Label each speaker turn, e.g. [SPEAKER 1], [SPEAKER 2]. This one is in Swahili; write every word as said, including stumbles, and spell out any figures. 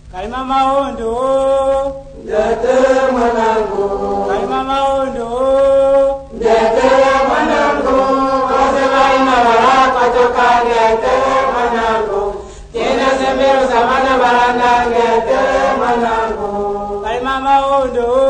[SPEAKER 1] Kalima maondo.
[SPEAKER 2] Ndete mwanangu.
[SPEAKER 1] Kalima maondo.
[SPEAKER 2] Ndete mwanangu. Kose vaina baraka toka ndete mwanangu. Tena semero samana baranda ndete mwanangu.
[SPEAKER 1] Kalima maondo.